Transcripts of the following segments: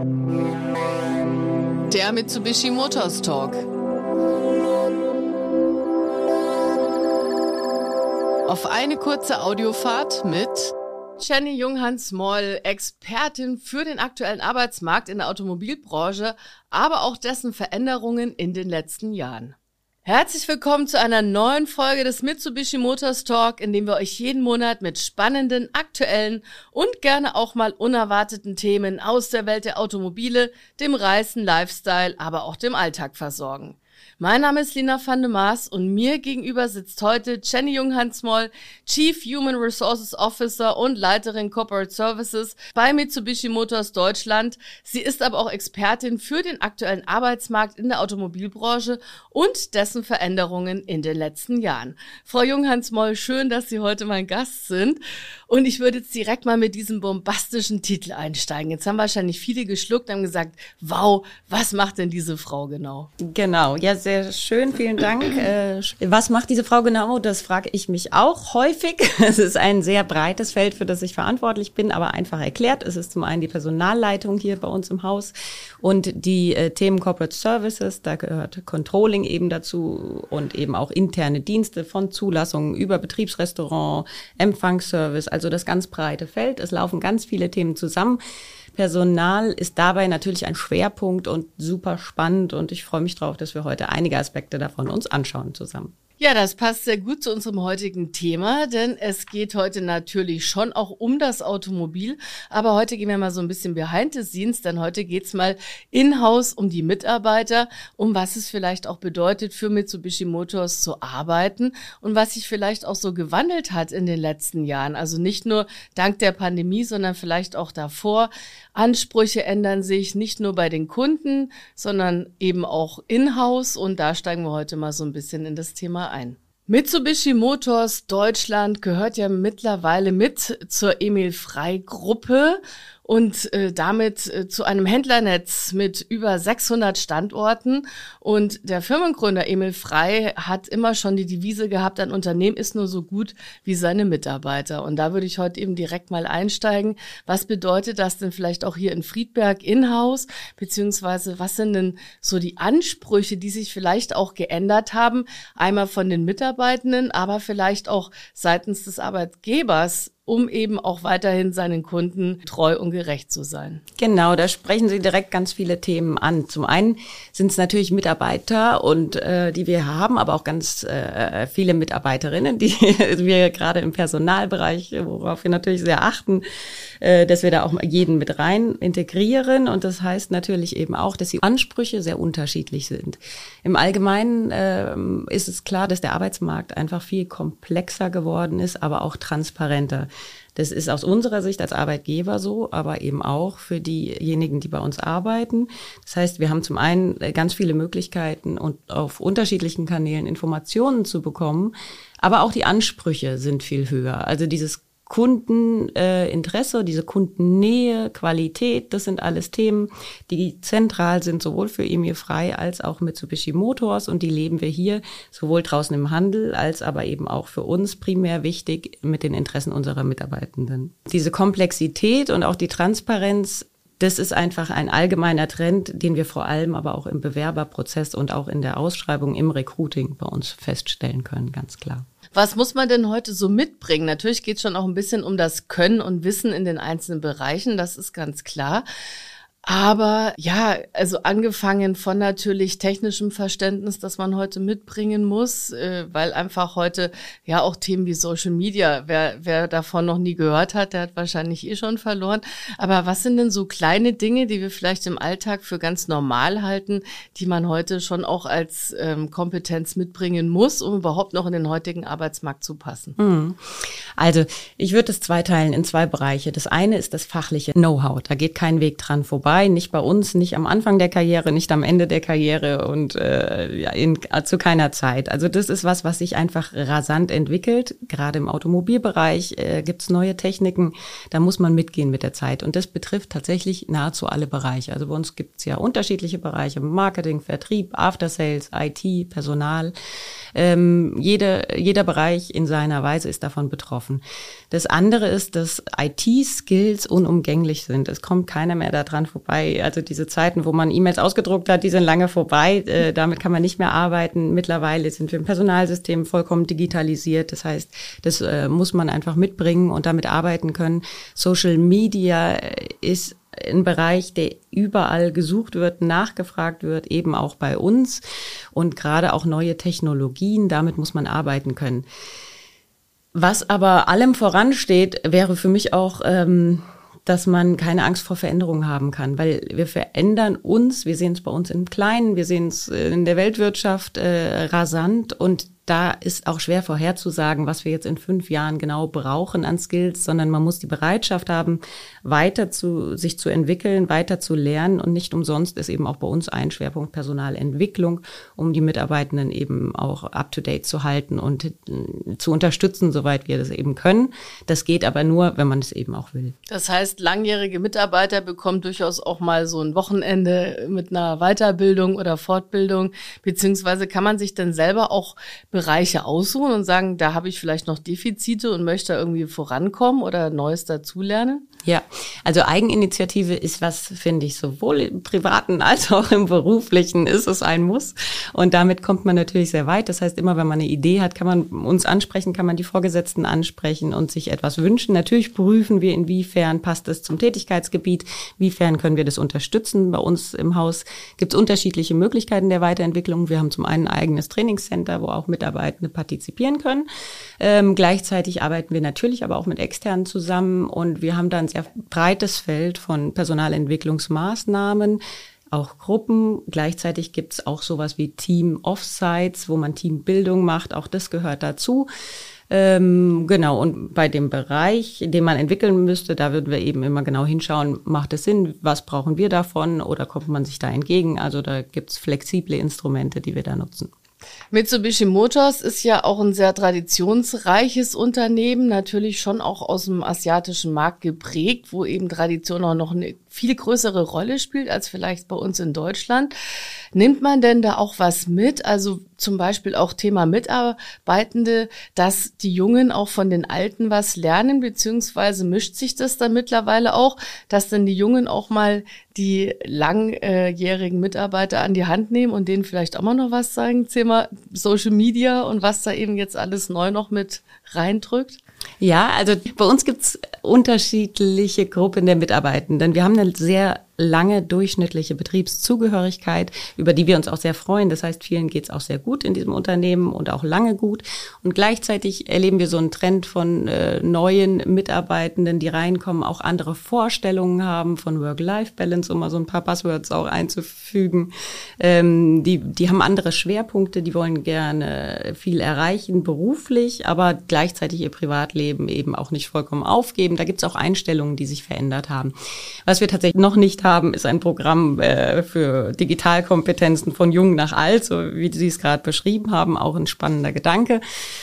Der Mitsubishi Motors Talk. Auf eine kurze Audiofahrt mit Jenny Junghans-Moll, Expertin für den aktuellen Arbeitsmarkt in der Automobilbranche, aber auch dessen Veränderungen in den letzten Jahren. Herzlich willkommen zu einer neuen Folge des Mitsubishi Motors Talk, in dem wir euch jeden Monat mit spannenden, aktuellen und gerne auch mal unerwarteten Themen aus der Welt der Automobile, dem Reisen, Lifestyle, aber auch dem Alltag versorgen. Mein Name ist Lina van de Maas und mir gegenüber sitzt heute Jenny Junghans-Moll, Chief Human Resources Officer und Leiterin Corporate Services bei Mitsubishi Motors Deutschland. Sie ist aber auch Expertin für den aktuellen Arbeitsmarkt in der Automobilbranche und dessen Veränderungen in den letzten Jahren. Frau Junghans-Moll, schön, dass Sie heute mein Gast sind. Und ich würde jetzt direkt mal mit diesem bombastischen Titel einsteigen. Jetzt haben wahrscheinlich viele geschluckt und haben gesagt, wow, was macht denn diese Frau genau? Genau, ja, sehr schön, vielen Dank. Was macht diese Frau genau? Das frage ich mich auch häufig. Es ist ein sehr breites Feld, für das ich verantwortlich bin, aber einfach erklärt. Es ist zum einen die Personalleitung hier bei uns im Haus und die Themen Corporate Services, da gehört Controlling eben dazu und eben auch interne Dienste von Zulassungen über Betriebsrestaurant, Empfangsservice, also das ganz breite Feld. Es laufen ganz viele Themen zusammen. Personal ist dabei natürlich ein Schwerpunkt und super spannend und ich freue mich drauf, dass wir heute einige Aspekte davon uns anschauen zusammen. Ja, das passt sehr gut zu unserem heutigen Thema, denn es geht heute natürlich schon auch um das Automobil, aber heute gehen wir mal so ein bisschen behind the scenes, denn heute geht's mal in-house um die Mitarbeiter, um was es vielleicht auch bedeutet, für Mitsubishi Motors zu arbeiten und was sich vielleicht auch so gewandelt hat in den letzten Jahren. Also nicht nur dank der Pandemie, sondern vielleicht auch davor. Ansprüche ändern sich nicht nur bei den Kunden, sondern eben auch in-house und da steigen wir heute mal so ein bisschen in das Thema ein. Mitsubishi Motors Deutschland gehört ja mittlerweile mit zur Emil Frey Gruppe und damit zu einem Händlernetz mit über 600 Standorten. Und der Firmengründer Emil Frey hat immer schon die Devise gehabt, ein Unternehmen ist nur so gut wie seine Mitarbeiter. Und da würde ich heute eben direkt mal einsteigen. Was bedeutet das denn vielleicht auch hier in Friedberg in-house? Beziehungsweise was sind denn so die Ansprüche, die sich vielleicht auch geändert haben? Einmal von den Mitarbeitenden, aber vielleicht auch seitens des Arbeitgebers, um eben auch weiterhin seinen Kunden treu und gerecht zu sein. Genau, da sprechen Sie direkt ganz viele Themen an. Zum einen sind es natürlich Mitarbeiter und die wir haben, aber auch ganz viele Mitarbeiterinnen, die wir gerade im Personalbereich, worauf wir natürlich sehr achten, dass wir da auch jeden mit rein integrieren. Und das heißt natürlich eben auch, dass die Ansprüche sehr unterschiedlich sind. Im Allgemeinen ist es klar, dass der Arbeitsmarkt einfach viel komplexer geworden ist, aber auch transparenter. Das ist aus unserer Sicht als Arbeitgeber so, aber eben auch für diejenigen, die bei uns arbeiten. Das heißt, wir haben zum einen ganz viele Möglichkeiten und auf unterschiedlichen Kanälen Informationen zu bekommen, aber auch die Ansprüche sind viel höher. Also dieses Kundeninteresse, diese Kundennähe, Qualität, das sind alles Themen, die zentral sind, sowohl für Emil Frey als auch Mitsubishi Motors und die leben wir hier sowohl draußen im Handel als aber eben auch für uns primär wichtig mit den Interessen unserer Mitarbeitenden. Diese Komplexität und auch die Transparenz, das ist einfach ein allgemeiner Trend, den wir vor allem aber auch im Bewerberprozess und auch in der Ausschreibung im Recruiting bei uns feststellen können, ganz klar. Was muss man denn heute so mitbringen? Natürlich geht es schon auch ein bisschen um das Können und Wissen in den einzelnen Bereichen, das ist ganz klar. Aber ja, also angefangen von natürlich technischem Verständnis, das man heute mitbringen muss, weil einfach heute ja auch Themen wie Social Media, wer davon noch nie gehört hat, der hat wahrscheinlich schon verloren. Aber was sind denn so kleine Dinge, die wir vielleicht im Alltag für ganz normal halten, die man heute schon auch als Kompetenz mitbringen muss, um überhaupt noch in den heutigen Arbeitsmarkt zu passen? Also ich würde es zweiteilen in zwei Bereiche. Das eine ist das fachliche Know-how. Da geht kein Weg dran vorbei. Nicht bei uns, nicht am Anfang der Karriere, nicht am Ende der Karriere und zu keiner Zeit. Also das ist was sich einfach rasant entwickelt. Gerade im Automobilbereich gibt's neue Techniken. Da muss man mitgehen mit der Zeit. Und das betrifft tatsächlich nahezu alle Bereiche. Also bei uns gibt's ja unterschiedliche Bereiche. Marketing, Vertrieb, After Sales, IT, Personal. Jeder Bereich in seiner Weise ist davon betroffen. Das andere ist, dass IT-Skills unumgänglich sind. Es kommt keiner mehr daran vorbei, vorbei. Also diese Zeiten, wo man E-Mails ausgedruckt hat, die sind lange vorbei. Damit kann man nicht mehr arbeiten. Mittlerweile sind wir im Personalsystem vollkommen digitalisiert. Das heißt, das muss man einfach mitbringen und damit arbeiten können. Social Media ist ein Bereich, der überall gesucht wird, nachgefragt wird, eben auch bei uns. Und gerade auch neue Technologien, damit muss man arbeiten können. Was aber allem voransteht, wäre für mich auch, dass man keine Angst vor Veränderungen haben kann, weil wir verändern uns, wir sehen es bei uns im Kleinen, wir sehen es in der Weltwirtschaft rasant und da ist auch schwer vorherzusagen, was wir jetzt in 5 Jahren genau brauchen an Skills, sondern man muss die Bereitschaft haben, sich zu entwickeln, weiter zu lernen und nicht umsonst ist eben auch bei uns ein Schwerpunkt Personalentwicklung, um die Mitarbeitenden eben auch up-to-date zu halten und zu unterstützen, soweit wir das eben können. Das geht aber nur, wenn man es eben auch will. Das heißt, langjährige Mitarbeiter bekommen durchaus auch mal so ein Wochenende mit einer Weiterbildung oder Fortbildung, beziehungsweise kann man sich dann selber auch Bereiche aussuchen und sagen, da habe ich vielleicht noch Defizite und möchte irgendwie vorankommen oder Neues dazulernen? Ja, also Eigeninitiative ist was, finde ich, sowohl im Privaten als auch im Beruflichen ist es ein Muss. Und damit kommt man natürlich sehr weit. Das heißt, immer wenn man eine Idee hat, kann man uns ansprechen, kann man die Vorgesetzten ansprechen und sich etwas wünschen. Natürlich prüfen wir, inwiefern passt es zum Tätigkeitsgebiet, inwiefern können wir das unterstützen. Bei uns im Haus gibt es unterschiedliche Möglichkeiten der Weiterentwicklung. Wir haben zum einen ein eigenes Trainingscenter, wo auch Mitarbeitende partizipieren können. Gleichzeitig arbeiten wir natürlich aber auch mit Externen zusammen und wir haben da ein sehr breites Feld von Personalentwicklungsmaßnahmen, auch Gruppen. Gleichzeitig gibt es auch sowas wie Team-Offsites, wo man Teambildung macht. Auch das gehört dazu. Genau, und bei dem Bereich, den man entwickeln müsste, da würden wir eben immer genau hinschauen, macht es Sinn, was brauchen wir davon oder kommt man sich da entgegen? Also da gibt es flexible Instrumente, die wir da nutzen. Mitsubishi Motors ist ja auch ein sehr traditionsreiches Unternehmen, natürlich schon auch aus dem asiatischen Markt geprägt, wo eben Tradition auch noch eine viel größere Rolle spielt als vielleicht bei uns in Deutschland. Nimmt man denn da auch was mit? Also zum Beispiel auch Thema Mitarbeitende, dass die Jungen auch von den Alten was lernen, beziehungsweise mischt sich das dann mittlerweile auch, dass dann die Jungen auch mal die langjährigen Mitarbeiter an die Hand nehmen und denen vielleicht auch mal noch was sagen, Thema Social Media und was da eben jetzt alles neu noch mit reindrückt? Ja, also bei uns gibt's unterschiedliche Gruppen der Mitarbeitenden. Wir haben eine sehr lange durchschnittliche Betriebszugehörigkeit, über die wir uns auch sehr freuen. Das heißt, vielen geht's auch sehr gut in diesem Unternehmen und auch lange gut. Und gleichzeitig erleben wir so einen Trend von neuen Mitarbeitenden, die reinkommen, auch andere Vorstellungen haben von Work-Life-Balance, um mal so ein paar Buzzwords auch einzufügen. Die haben andere Schwerpunkte, die wollen gerne viel erreichen beruflich, aber gleichzeitig ihr Privatleben eben auch nicht vollkommen aufgeben. Da gibt's auch Einstellungen, die sich verändert haben. Was wir tatsächlich noch nicht haben, ist ein Programm für Digitalkompetenzen von jung nach alt, so wie Sie es gerade beschrieben haben, auch ein spannender Gedanke.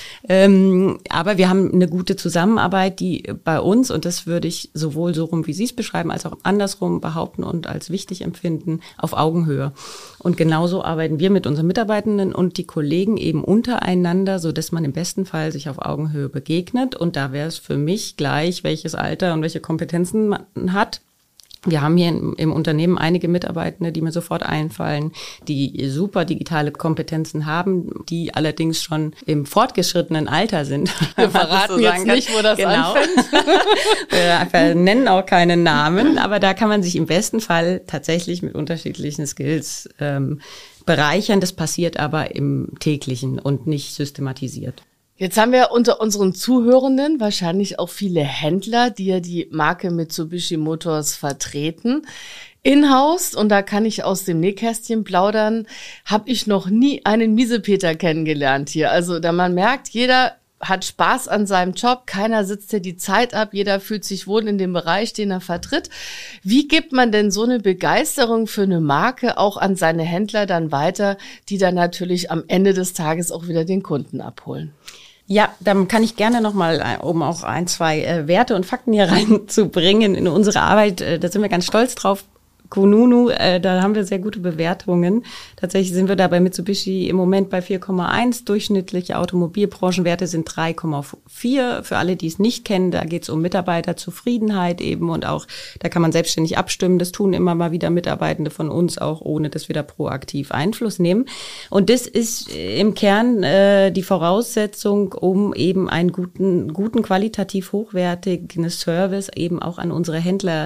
Aber wir haben eine gute Zusammenarbeit, die bei uns, und das würde ich sowohl so rum, wie Sie es beschreiben, als auch andersrum behaupten und als wichtig empfinden, auf Augenhöhe. Und genauso arbeiten wir mit unseren Mitarbeitenden und die Kollegen eben untereinander, so dass man im besten Fall sich auf Augenhöhe begegnet. Und da wäre es für mich gleich, welches Alter und welche Kompetenzen man hat. Wir haben hier im Unternehmen einige Mitarbeitende, die mir sofort einfallen, die super digitale Kompetenzen haben, die allerdings schon im fortgeschrittenen Alter sind. Wir verraten jetzt nicht, wo das anfängt. Wir nennen auch keinen Namen, aber da kann man sich im besten Fall tatsächlich mit unterschiedlichen Skills bereichern. Das passiert aber im täglichen und nicht systematisiert. Jetzt haben wir unter unseren Zuhörenden wahrscheinlich auch viele Händler, die ja die Marke Mitsubishi Motors vertreten. In-house, und da kann ich aus dem Nähkästchen plaudern, habe ich noch nie einen Miesepeter kennengelernt hier. Also da man merkt, jeder hat Spaß an seinem Job, keiner sitzt hier die Zeit ab, jeder fühlt sich wohl in dem Bereich, den er vertritt. Wie gibt man denn so eine Begeisterung für eine Marke auch an seine Händler dann weiter, die dann natürlich am Ende des Tages auch wieder den Kunden abholen? Ja, dann kann ich gerne nochmal, um auch ein, zwei Werte und Fakten hier reinzubringen in unsere Arbeit, da sind wir ganz stolz drauf, Kununu, da haben wir sehr gute Bewertungen. Tatsächlich sind wir da bei Mitsubishi im Moment bei 4,1. Durchschnittliche Automobilbranchenwerte sind 3,4. Für alle, die es nicht kennen, da geht es um Mitarbeiterzufriedenheit eben und auch, da kann man selbstständig abstimmen. Das tun immer mal wieder Mitarbeitende von uns auch, ohne dass wir da proaktiv Einfluss nehmen. Und das ist im Kern die Voraussetzung, um eben einen guten qualitativ hochwertigen Service eben auch an unsere Händler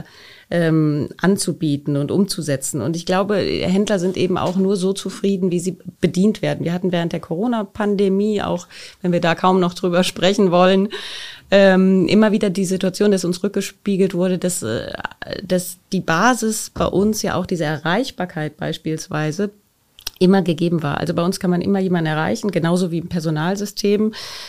anzubieten und umzusetzen. Und ich glaube, Händler sind eben auch nur so zufrieden, wie sie bedient werden. Wir hatten während der Corona-Pandemie, auch wenn wir da kaum noch drüber sprechen wollen, immer wieder die Situation, dass uns rückgespiegelt wurde, dass die Basis bei uns ja auch diese Erreichbarkeit beispielsweise immer gegeben war. Also bei uns kann man immer jemanden erreichen, genauso wie im Personalsystem.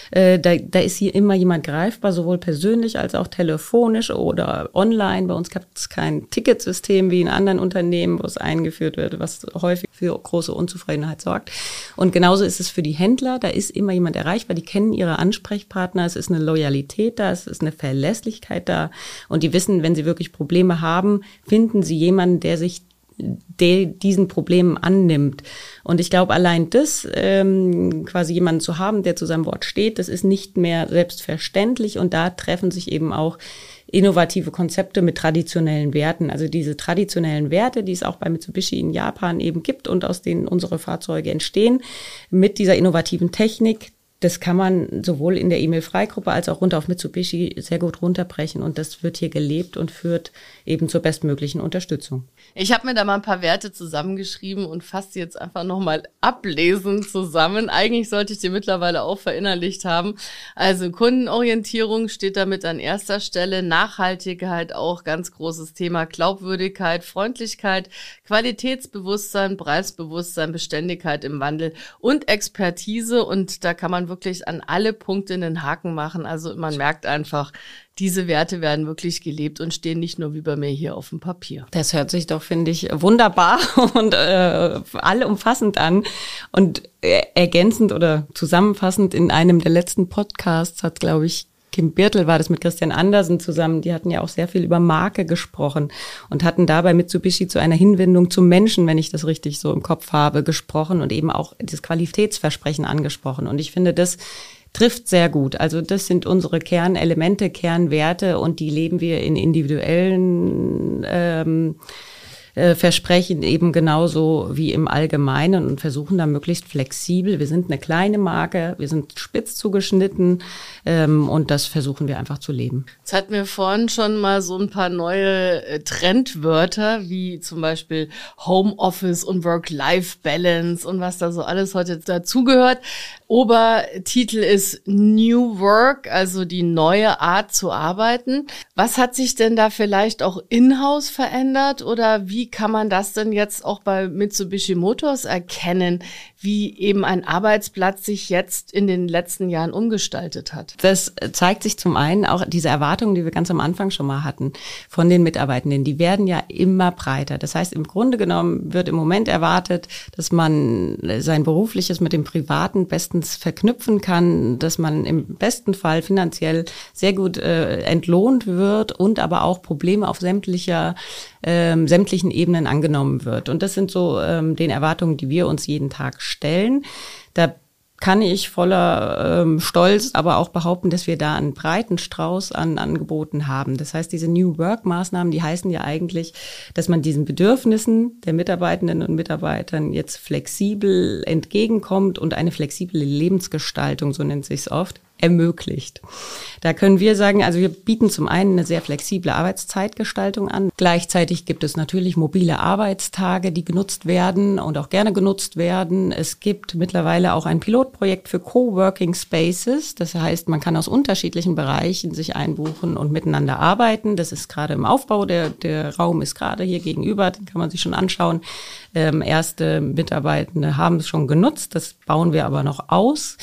Da ist hier immer jemand greifbar, sowohl persönlich als auch telefonisch oder online. Bei uns gibt es kein Ticketsystem wie in anderen Unternehmen, wo es eingeführt wird, was häufig für große Unzufriedenheit sorgt. Und genauso ist es für die Händler. Da ist immer jemand erreichbar. Die kennen ihre Ansprechpartner. Es ist eine Loyalität da, es ist eine Verlässlichkeit da. Und die wissen, wenn sie wirklich Probleme haben, finden sie jemanden, der diesen Problemen annimmt. Und ich glaube, allein das, quasi jemanden zu haben, der zu seinem Wort steht, das ist nicht mehr selbstverständlich. Und da treffen sich eben auch innovative Konzepte mit traditionellen Werten. Also diese traditionellen Werte, die es auch bei Mitsubishi in Japan eben gibt und aus denen unsere Fahrzeuge entstehen, mit dieser innovativen Technik, das kann man sowohl in der E-Mail-Freigruppe als auch runter auf Mitsubishi sehr gut runterbrechen. Und das wird hier gelebt und führt eben zur bestmöglichen Unterstützung. Ich habe mir da mal ein paar Werte zusammengeschrieben und fasse die jetzt einfach nochmal ablesen zusammen. Eigentlich sollte ich die mittlerweile auch verinnerlicht haben. Also Kundenorientierung steht damit an erster Stelle. Nachhaltigkeit auch ganz großes Thema. Glaubwürdigkeit, Freundlichkeit, Qualitätsbewusstsein, Preisbewusstsein, Beständigkeit im Wandel und Expertise. Und da kann man wirklich an alle Punkte einen Haken machen. Also man merkt einfach, diese Werte werden wirklich gelebt und stehen nicht nur wie bei mir hier auf dem Papier. Das hört sich doch, finde ich, wunderbar und allumfassend an. Und ergänzend oder zusammenfassend in einem der letzten Podcasts hat, glaube ich, Kim Birtel war das mit Christian Andersen zusammen. Die hatten ja auch sehr viel über Marke gesprochen und hatten dabei Mitsubishi zu einer Hinwendung zum Menschen, wenn ich das richtig so im Kopf habe, gesprochen und eben auch das Qualitätsversprechen angesprochen. Und ich finde, das trifft sehr gut. Also das sind unsere Kernelemente, Kernwerte und die leben wir in individuellen Versprechen eben genauso wie im Allgemeinen und versuchen da möglichst flexibel. Wir sind eine kleine Marke, wir sind spitz zugeschnitten und das versuchen wir einfach zu leben. Jetzt hatten wir vorhin schon mal so ein paar neue Trendwörter, wie zum Beispiel Homeoffice und Work-Life-Balance und was da so alles heute dazugehört. Obertitel ist New Work, also die neue Art zu arbeiten. Was hat sich denn da vielleicht auch in-house verändert oder wie kann man das denn jetzt auch bei Mitsubishi Motors erkennen, wie eben ein Arbeitsplatz sich jetzt in den letzten Jahren umgestaltet hat? Das zeigt sich zum einen auch diese Erwartungen, die wir ganz am Anfang schon mal hatten von den Mitarbeitenden. Die werden ja immer breiter. Das heißt, im Grunde genommen wird im Moment erwartet, dass man sein Berufliches mit dem Privaten bestens verknüpfen kann, dass man im besten Fall finanziell sehr gut entlohnt wird und aber auch Probleme auf sämtlichen Ebenen angenommen wird. Und das sind so den Erwartungen, die wir uns jeden Tag stellen. Da kann ich voller Stolz aber auch behaupten, dass wir da einen breiten Strauß an Angeboten haben. Das heißt, diese New Work-Maßnahmen, die heißen ja eigentlich, dass man diesen Bedürfnissen der Mitarbeitenden und Mitarbeitern jetzt flexibel entgegenkommt und eine flexible Lebensgestaltung, so nennt sich's oft, ermöglicht. Da können wir sagen, also wir bieten zum einen eine sehr flexible Arbeitszeitgestaltung an. Gleichzeitig gibt es natürlich mobile Arbeitstage, die genutzt werden und auch gerne genutzt werden. Es gibt mittlerweile auch ein Pilotprojekt für Coworking Spaces. Das heißt, man kann aus unterschiedlichen Bereichen sich einbuchen und miteinander arbeiten. Das ist gerade im Aufbau. Der Raum ist gerade hier gegenüber. Den kann man sich schon anschauen. Erste Mitarbeitende haben es schon genutzt. Das bauen wir aber noch aus.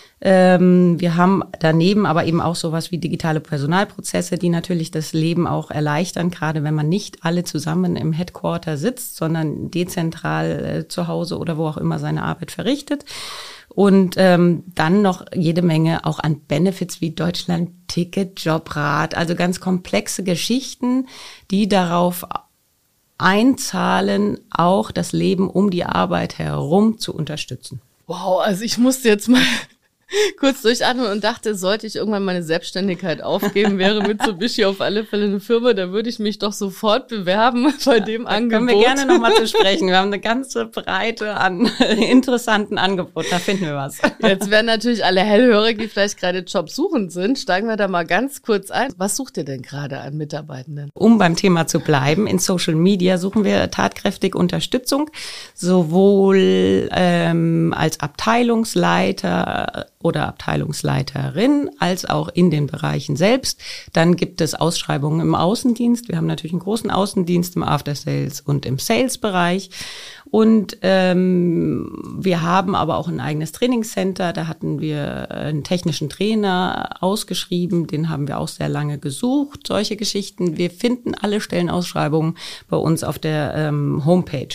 Wir haben daneben aber eben auch sowas wie digitale Personalprozesse, die natürlich das Leben auch erleichtern, gerade wenn man nicht alle zusammen im Headquarter sitzt, sondern dezentral zu Hause oder wo auch immer seine Arbeit verrichtet. Und dann noch jede Menge auch an Benefits wie Deutschland-Ticket, Jobrat, also ganz komplexe Geschichten, die darauf einzahlen, auch das Leben um die Arbeit herum zu unterstützen. Wow, also ich musste jetzt mal kurz durchatmen und dachte, sollte ich irgendwann meine Selbstständigkeit aufgeben, wäre Mitsubishi auf alle Fälle eine Firma, da würde ich mich doch sofort bewerben bei dem Angebot. Können wir gerne nochmal zu sprechen. Wir haben eine ganze Breite an interessanten Angeboten, da finden wir was. Jetzt werden natürlich alle hellhörig, die vielleicht gerade jobsuchend sind. Steigen wir da mal ganz kurz ein. Was sucht ihr denn gerade an Mitarbeitenden? Um beim Thema zu bleiben, in Social Media suchen wir tatkräftig Unterstützung, sowohl als Abteilungsleiter oder Abteilungsleiterin, als auch in den Bereichen selbst. Dann gibt es Ausschreibungen im Außendienst. Wir haben natürlich einen großen Außendienst im After-Sales und im Sales-Bereich. Und wir haben aber auch ein eigenes Trainingscenter. Da hatten wir einen technischen Trainer ausgeschrieben. Den haben wir auch sehr lange gesucht. Solche Geschichten. Wir finden alle Stellenausschreibungen bei uns auf der Homepage.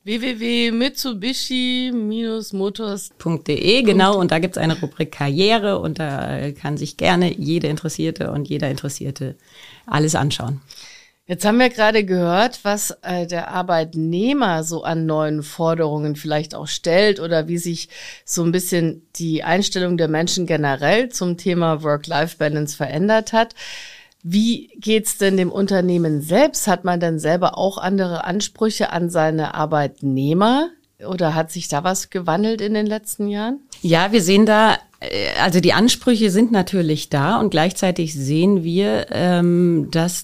www.mitsubishi-motors.de, genau, und da gibt's eine Rubrik Karriere und da kann sich gerne jede Interessierte und jeder Interessierte alles anschauen. Jetzt haben wir gerade gehört, was der Arbeitnehmer so an neuen Forderungen vielleicht auch stellt oder wie sich so ein bisschen die Einstellung der Menschen generell zum Thema Work-Life-Balance verändert hat. Wie geht's denn dem Unternehmen selbst? Hat man denn selber auch andere Ansprüche an seine Arbeitnehmer? Oder hat sich da was gewandelt in den letzten Jahren? Ja, wir sehen da, also die Ansprüche sind natürlich da und gleichzeitig sehen wir, dass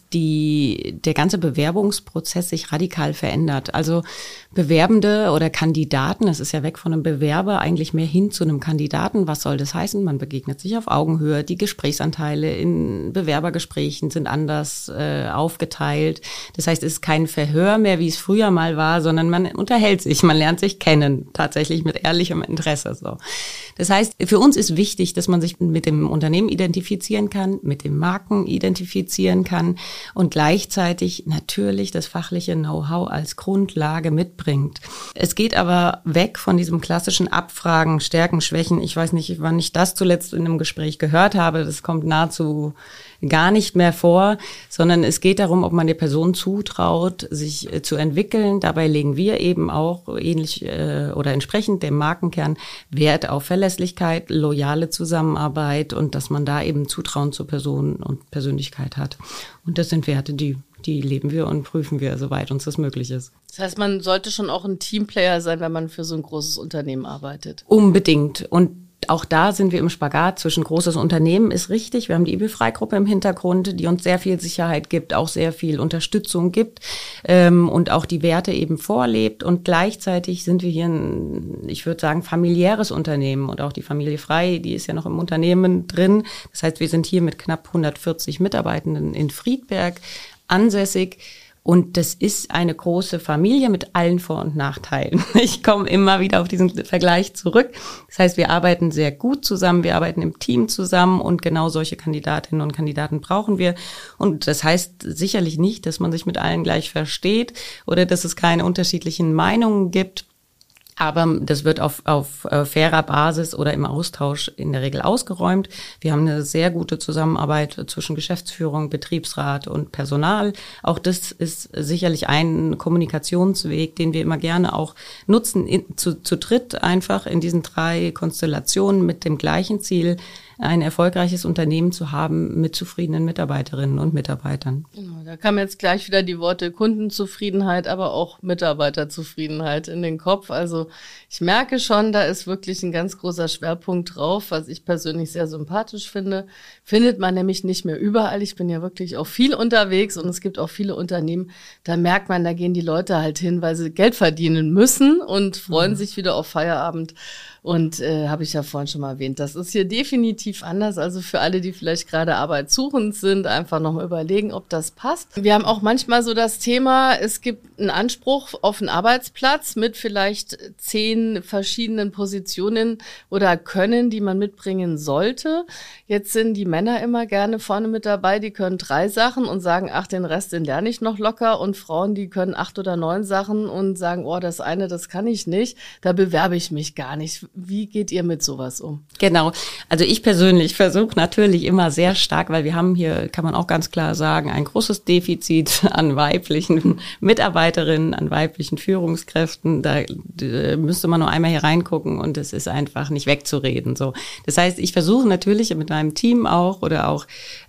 der ganze Bewerbungsprozess sich radikal verändert. Also Bewerbende oder Kandidaten, es ist ja weg von einem Bewerber, eigentlich mehr hin zu einem Kandidaten. Was soll das heißen? Man begegnet sich auf Augenhöhe. Die Gesprächsanteile in Bewerbergesprächen sind anders aufgeteilt. Das heißt, es ist kein Verhör mehr, wie es früher mal war, sondern man unterhält sich, man lernt sich kennen, tatsächlich mit ehrlichem Interesse. So. Das heißt, für uns ist wichtig, dass man sich mit dem Unternehmen identifizieren kann, mit den Marken identifizieren kann und gleichzeitig natürlich das fachliche Know-how als Grundlage mitbringt. Es geht aber weg von diesem klassischen Abfragen, Stärken, Schwächen. Ich weiß nicht, wann ich das zuletzt in einem Gespräch gehört habe. Das kommt nahezu gar nicht mehr vor, sondern es geht darum, ob man der Person zutraut, sich zu entwickeln. Dabei legen wir eben auch ähnlich oder entsprechend dem Markenkern Wert auf Verlässlichkeit, loyale Zusammenarbeit und dass man da eben Zutrauen zur Person und Persönlichkeit hat. Und das sind Werte, die leben wir und prüfen wir, soweit uns das möglich ist. Das heißt, man sollte schon auch ein Teamplayer sein, wenn man für so ein großes Unternehmen arbeitet. Unbedingt. Und auch da sind wir im Spagat zwischen großes Unternehmen, ist richtig. Wir haben die IBE-Freigruppe im Hintergrund, die uns sehr viel Sicherheit gibt, auch sehr viel Unterstützung gibt und auch die Werte eben vorlebt. Und gleichzeitig sind wir hier ein, ich würde sagen, familiäres Unternehmen. Und auch die Familie Frei, die ist ja noch im Unternehmen drin. Das heißt, wir sind hier mit knapp 140 Mitarbeitenden in Friedberg ansässig. Und das ist eine große Familie mit allen Vor- und Nachteilen. Ich komme immer wieder auf diesen Vergleich zurück. Das heißt, wir arbeiten sehr gut zusammen, wir arbeiten im Team zusammen und genau solche Kandidatinnen und Kandidaten brauchen wir. Und das heißt sicherlich nicht, dass man sich mit allen gleich versteht oder dass es keine unterschiedlichen Meinungen gibt. Aber das wird auf fairer Basis oder im Austausch in der Regel ausgeräumt. Wir haben eine sehr gute Zusammenarbeit zwischen Geschäftsführung, Betriebsrat und Personal. Auch das ist sicherlich ein Kommunikationsweg, den wir immer gerne auch nutzen, zu dritt einfach in diesen 3 Konstellationen mit dem gleichen Ziel, ein erfolgreiches Unternehmen zu haben mit zufriedenen Mitarbeiterinnen und Mitarbeitern. Genau, da kamen jetzt gleich wieder die Worte Kundenzufriedenheit, aber auch Mitarbeiterzufriedenheit in den Kopf. Also ich merke schon, da ist wirklich ein ganz großer Schwerpunkt drauf, was ich persönlich sehr sympathisch finde. Findet man nämlich nicht mehr überall. Ich bin ja wirklich auch viel unterwegs und es gibt auch viele Unternehmen, da merkt man, da gehen die Leute halt hin, weil sie Geld verdienen müssen und freuen sich wieder auf Feierabend. Und habe ich ja vorhin schon mal erwähnt, das ist hier definitiv anders. Also für alle, die vielleicht gerade arbeitssuchend sind, einfach nochmal überlegen, ob das passt. Wir haben auch manchmal so das Thema, es gibt einen Anspruch auf einen Arbeitsplatz mit vielleicht 10 verschiedenen Positionen oder Können, die man mitbringen sollte. Jetzt sind die Männer immer gerne vorne mit dabei, die können 3 Sachen und sagen, ach, den Rest, den lerne ich noch locker. Und Frauen, die können 8 oder 9 Sachen und sagen, oh, das eine, das kann ich nicht, da bewerbe ich mich gar nicht. Wie geht ihr mit sowas um? Genau. Also ich persönlich versuche natürlich immer sehr stark, weil wir haben hier, kann man auch ganz klar sagen, ein großes Defizit an weiblichen Mitarbeiterinnen, an weiblichen Führungskräften. Da müsste man nur einmal hier reingucken und es ist einfach nicht wegzureden. So, das heißt, ich versuche natürlich mit meinem Team auch oder auch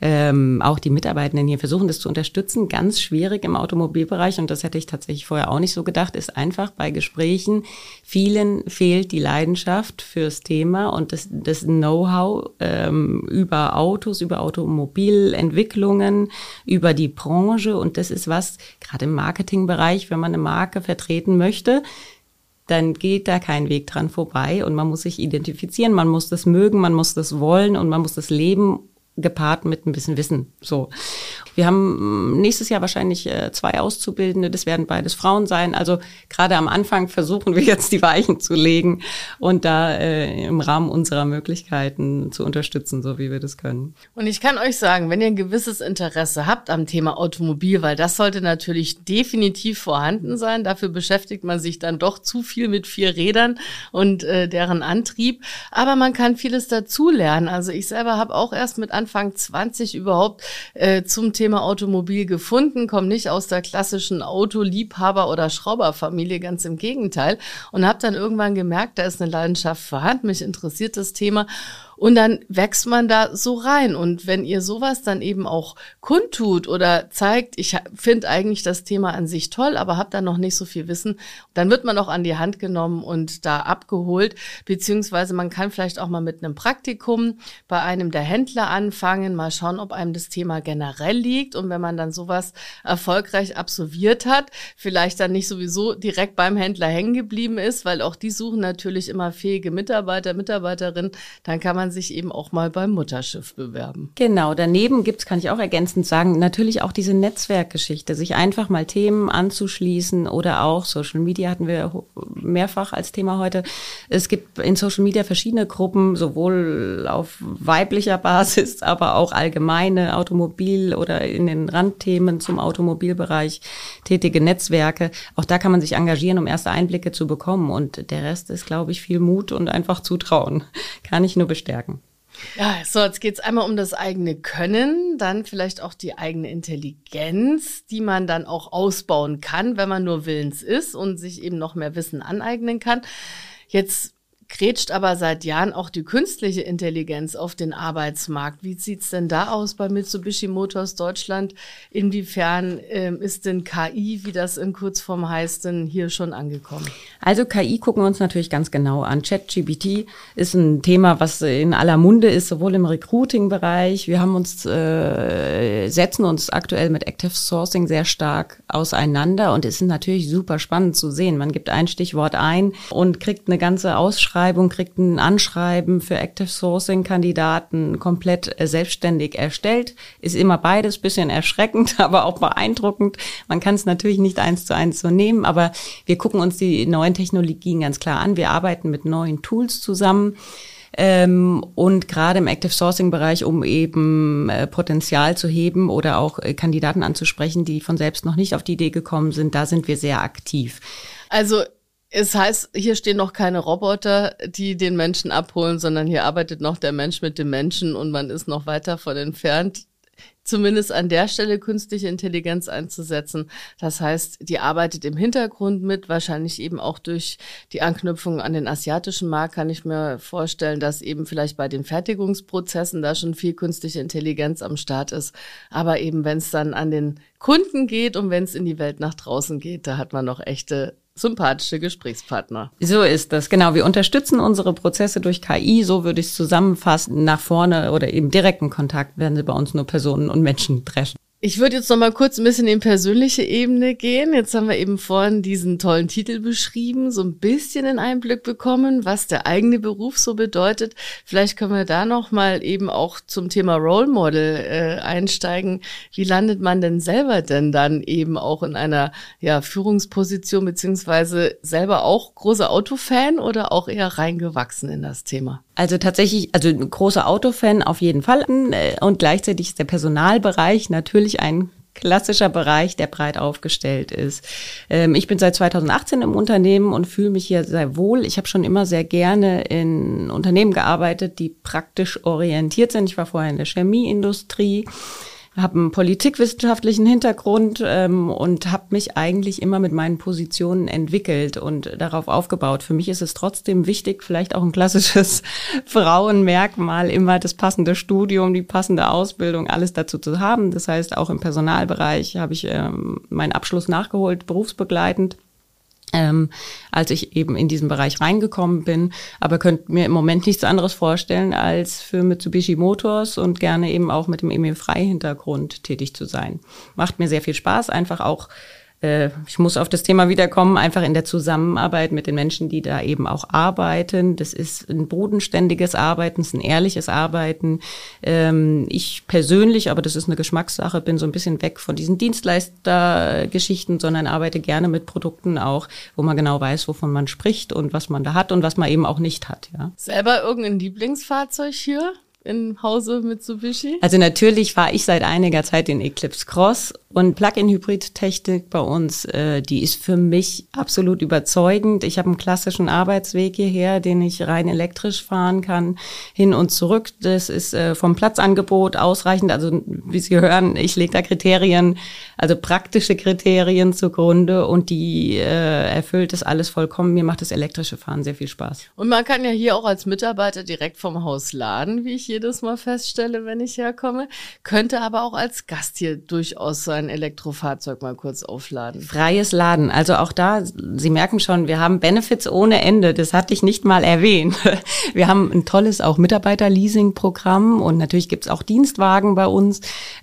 die Mitarbeitenden hier versuchen, das zu unterstützen. Ganz schwierig im Automobilbereich und das hätte ich tatsächlich vorher auch nicht so gedacht, ist einfach bei Gesprächen, vielen fehlt die Leidenschaft fürs Thema und das Know-how über Autos, über Automobilentwicklungen, über die Branche und das ist was, gerade im Marketingbereich, wenn man eine Marke vertreten möchte, dann geht da kein Weg dran vorbei und man muss sich identifizieren, man muss das mögen, man muss das wollen und man muss das leben, gepaart mit ein bisschen Wissen. So. Wir haben nächstes Jahr wahrscheinlich 2 Auszubildende, das werden beides Frauen sein. Also gerade am Anfang versuchen wir jetzt die Weichen zu legen und da im Rahmen unserer Möglichkeiten zu unterstützen, so wie wir das können. Und ich kann euch sagen, wenn ihr ein gewisses Interesse habt am Thema Automobil, weil das sollte natürlich definitiv vorhanden sein, dafür beschäftigt man sich dann doch zu viel mit 4 Rädern und deren Antrieb, aber man kann vieles dazulernen. Also ich selber habe auch erst mit Anfang 20 überhaupt zum Thema Automobil gefunden, komme nicht aus der klassischen Autoliebhaber- oder Schrauberfamilie, ganz im Gegenteil, und habe dann irgendwann gemerkt, da ist eine Leidenschaft vorhanden, mich interessiert das Thema. Und dann wächst man da so rein. Und wenn ihr sowas dann eben auch kundtut oder zeigt, ich finde eigentlich das Thema an sich toll, aber habe da noch nicht so viel Wissen, dann wird man auch an die Hand genommen und da abgeholt. Beziehungsweise man kann vielleicht auch mal mit einem Praktikum bei einem der Händler anfangen, mal schauen, ob einem das Thema generell liegt. Und wenn man dann sowas erfolgreich absolviert hat, vielleicht dann nicht sowieso direkt beim Händler hängen geblieben ist, weil auch die suchen natürlich immer fähige Mitarbeiter, Mitarbeiterinnen, dann kann man sich eben auch mal beim Mutterschiff bewerben. Genau, daneben gibt's, kann ich auch ergänzend sagen, natürlich auch diese Netzwerkgeschichte, sich einfach mal Themen anzuschließen oder auch Social Media hatten wir mehrfach als Thema heute. Es gibt in Social Media verschiedene Gruppen, sowohl auf weiblicher Basis, aber auch allgemeine Automobil- oder in den Randthemen zum Automobilbereich tätige Netzwerke. Auch da kann man sich engagieren, um erste Einblicke zu bekommen und der Rest ist, glaube ich, viel Mut und einfach Zutrauen. Kann ich nur bestärken. Ja, so, jetzt geht's einmal um das eigene Können, dann vielleicht auch die eigene Intelligenz, die man dann auch ausbauen kann, wenn man nur willens ist und sich eben noch mehr Wissen aneignen kann. Jetzt grätscht aber seit Jahren auch die künstliche Intelligenz auf den Arbeitsmarkt. Wie sieht's denn da aus bei Mitsubishi Motors Deutschland? Inwiefern ist denn KI, wie das in Kurzform heißt, denn hier schon angekommen? Also KI gucken wir uns natürlich ganz genau an. ChatGPT ist ein Thema, was in aller Munde ist, sowohl im Recruiting-Bereich. Wir haben setzen uns aktuell mit Active Sourcing sehr stark auseinander und es ist natürlich super spannend zu sehen. Man gibt ein Stichwort ein und kriegt eine ganze Ausschreibung, kriegt ein Anschreiben für Active Sourcing-Kandidaten komplett selbstständig erstellt. Ist immer beides, bisschen erschreckend, aber auch beeindruckend. Man kann es natürlich nicht 1:1 so nehmen, aber wir gucken uns die neuen Technologien ganz klar an. Wir arbeiten mit neuen Tools zusammen. Und gerade im Active Sourcing Bereich, um eben Potenzial zu heben oder auch Kandidaten anzusprechen, die von selbst noch nicht auf die Idee gekommen sind, da sind wir sehr aktiv. Also es heißt, hier stehen noch keine Roboter, die den Menschen abholen, sondern hier arbeitet noch der Mensch mit dem Menschen und man ist noch weit davon entfernt, zumindest an der Stelle künstliche Intelligenz einzusetzen. Das heißt, die arbeitet im Hintergrund mit, wahrscheinlich eben auch durch die Anknüpfung an den asiatischen Markt kann ich mir vorstellen, dass eben vielleicht bei den Fertigungsprozessen da schon viel künstliche Intelligenz am Start ist. Aber eben, wenn es dann an den Kunden geht und wenn es in die Welt nach draußen geht, da hat man noch echte sympathische Gesprächspartner. So ist das, genau. Wir unterstützen unsere Prozesse durch KI, so würde ich es zusammenfassen. Nach vorne oder eben direkten Kontakt werden sie bei uns nur Personen und Menschen treffen. Ich würde jetzt noch mal kurz ein bisschen in persönliche Ebene gehen. Jetzt haben wir eben vorhin diesen tollen Titel beschrieben, so ein bisschen einen Einblick bekommen, was der eigene Beruf so bedeutet. Vielleicht können wir da noch mal eben auch zum Thema Role Model einsteigen. Wie landet man denn selber denn dann eben auch in einer Führungsposition, beziehungsweise selber auch großer Autofan oder auch eher reingewachsen in das Thema? Also tatsächlich, ein großer Autofan auf jeden Fall und gleichzeitig ist der Personalbereich natürlich ein klassischer Bereich, der breit aufgestellt ist. Ich bin seit 2018 im Unternehmen und fühle mich hier sehr wohl. Ich habe schon immer sehr gerne in Unternehmen gearbeitet, die praktisch orientiert sind. Ich war vorher in der Chemieindustrie, habe einen politikwissenschaftlichen Hintergrund und habe mich eigentlich immer mit meinen Positionen entwickelt und darauf aufgebaut. Für mich ist es trotzdem wichtig, vielleicht auch ein klassisches Frauenmerkmal, immer das passende Studium, die passende Ausbildung, alles dazu zu haben. Das heißt, auch im Personalbereich habe ich meinen Abschluss nachgeholt, berufsbegleitend, als ich eben in diesen Bereich reingekommen bin. Aber könnte mir im Moment nichts anderes vorstellen, als für Mitsubishi Motors und gerne eben auch mit dem EMIL-Frei-Hintergrund tätig zu sein. Macht mir sehr viel Spaß, einfach auch, ich muss auf das Thema wiederkommen, einfach in der Zusammenarbeit mit den Menschen, die da eben auch arbeiten. Das ist ein bodenständiges Arbeiten, es ist ein ehrliches Arbeiten. Ich persönlich, aber das ist eine Geschmackssache, bin so ein bisschen weg von diesen Dienstleistergeschichten, sondern arbeite gerne mit Produkten auch, wo man genau weiß, wovon man spricht und was man da hat und was man eben auch nicht hat. Ja. Selber irgendein Lieblingsfahrzeug hier im Hause Mitsubishi? Also natürlich fahre ich seit einiger Zeit den Eclipse Cross und Plug-in-Hybrid-Technik bei uns, die ist für mich absolut überzeugend. Ich habe einen klassischen Arbeitsweg hierher, den ich rein elektrisch fahren kann, hin und zurück. Das ist vom Platzangebot ausreichend. Also wie Sie hören, ich lege da Kriterien, also praktische Kriterien zugrunde und die erfüllt das alles vollkommen. Mir macht das elektrische Fahren sehr viel Spaß. Und man kann ja hier auch als Mitarbeiter direkt vom Haus laden, wie ich jedes Mal feststelle, wenn ich herkomme. Könnte aber auch als Gast hier durchaus so ein Elektrofahrzeug mal kurz aufladen. Freies Laden. Also auch da, Sie merken schon, wir haben Benefits ohne Ende. Das hatte ich nicht mal erwähnt. Wir haben ein tolles auch Mitarbeiter-Leasing-Programm und natürlich gibt es auch Dienstwagen bei uns.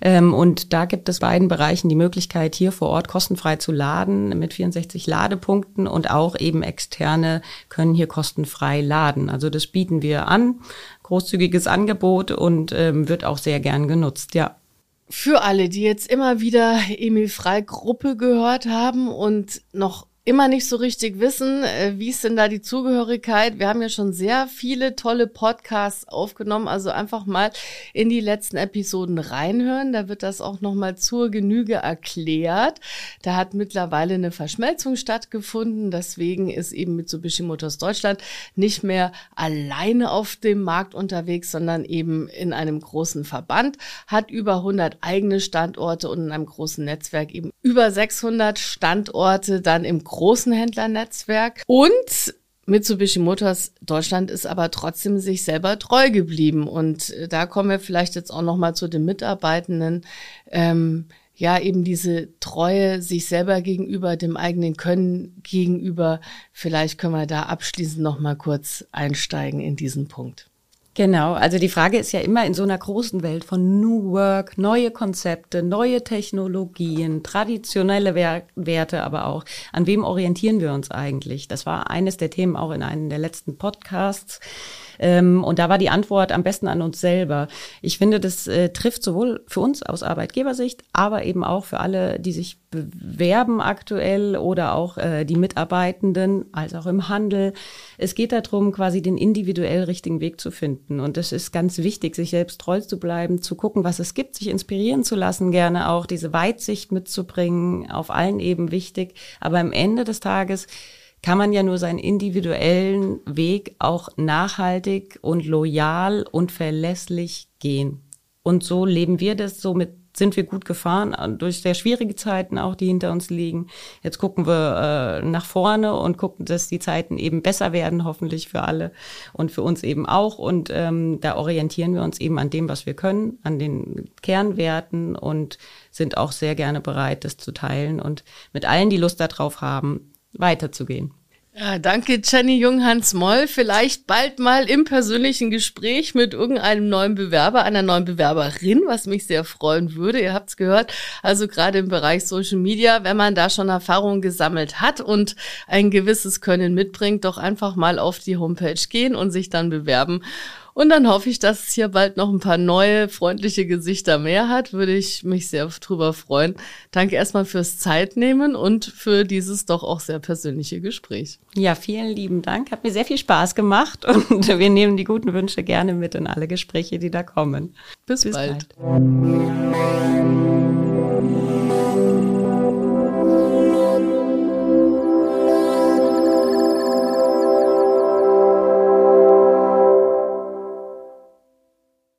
Und da gibt es beiden Bereichen die Möglichkeit, hier vor Ort kostenfrei zu laden mit 64 Ladepunkten und auch eben Externe können hier kostenfrei laden. Also das bieten wir an. Großzügiges Angebot und wird auch sehr gern genutzt, ja. Für alle, die jetzt immer wieder EMIL-Frei-Gruppe gehört haben und noch immer nicht so richtig wissen, wie ist denn da die Zugehörigkeit? Wir haben ja schon sehr viele tolle Podcasts aufgenommen, also einfach mal in die letzten Episoden reinhören. Da wird das auch nochmal zur Genüge erklärt. Da hat mittlerweile eine Verschmelzung stattgefunden. Deswegen ist eben Mitsubishi Motors Deutschland nicht mehr alleine auf dem Markt unterwegs, sondern eben in einem großen Verband, hat über 100 eigene Standorte und in einem großen Netzwerk eben über 600 Standorte dann im großen Händlernetzwerk. Und Mitsubishi Motors Deutschland ist aber trotzdem sich selber treu geblieben. Und da kommen wir vielleicht jetzt auch nochmal zu den Mitarbeitenden. Ja, eben diese Treue sich selber gegenüber, dem eigenen Können gegenüber. Vielleicht können wir da abschließend nochmal kurz einsteigen in diesen Punkt. Genau, also die Frage ist ja immer in so einer großen Welt von New Work, neue Konzepte, neue Technologien, traditionelle Werte, aber auch, an wem orientieren wir uns eigentlich? Das war eines der Themen auch in einem der letzten Podcasts. Und da war die Antwort am besten an uns selber. Ich finde, das trifft sowohl für uns aus Arbeitgebersicht, aber eben auch für alle, die sich bewerben aktuell oder auch die Mitarbeitenden, als auch im Handel. Es geht darum, quasi den individuell richtigen Weg zu finden. Und es ist ganz wichtig, sich selbst treu zu bleiben, zu gucken, was es gibt, sich inspirieren zu lassen, gerne auch diese Weitsicht mitzubringen, auf allen Ebenen wichtig. Aber am Ende des Tages kann man ja nur seinen individuellen Weg auch nachhaltig und loyal und verlässlich gehen. Und so leben wir das, somit sind wir gut gefahren, durch sehr schwierige Zeiten auch, die hinter uns liegen. Jetzt gucken wir nach vorne und gucken, dass die Zeiten eben besser werden, hoffentlich für alle und für uns eben auch. Und da orientieren wir uns eben an dem, was wir können, an den Kernwerten und sind auch sehr gerne bereit, das zu teilen und mit allen, die Lust darauf haben, weiterzugehen. Ja, danke Jenny Junghans-Moll. Vielleicht bald mal im persönlichen Gespräch mit irgendeinem neuen Bewerber, einer neuen Bewerberin, was mich sehr freuen würde. Ihr habt's gehört, also gerade im Bereich Social Media, wenn man da schon Erfahrungen gesammelt hat und ein gewisses Können mitbringt, doch einfach mal auf die Homepage gehen und sich dann bewerben. Und dann hoffe ich, dass es hier bald noch ein paar neue, freundliche Gesichter mehr hat. Würde ich mich sehr drüber freuen. Danke erstmal fürs Zeitnehmen und für dieses doch auch sehr persönliche Gespräch. Ja, vielen lieben Dank. Hat mir sehr viel Spaß gemacht und wir nehmen die guten Wünsche gerne mit in alle Gespräche, die da kommen. Bis bald.